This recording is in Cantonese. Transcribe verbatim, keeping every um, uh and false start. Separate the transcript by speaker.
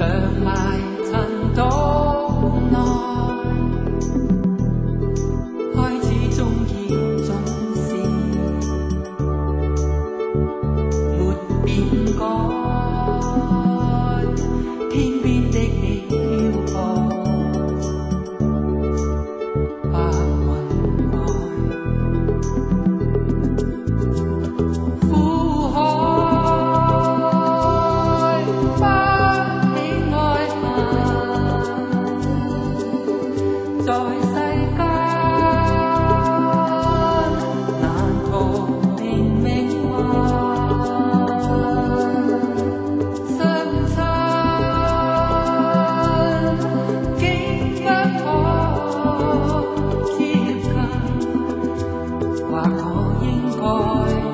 Speaker 1: 長埋塵島內，開始中意總是沒變改，天邊的你飄泊白雲外，苦海不起愛恨，在世間難逃連命運，相親竟不可接近，或可應該。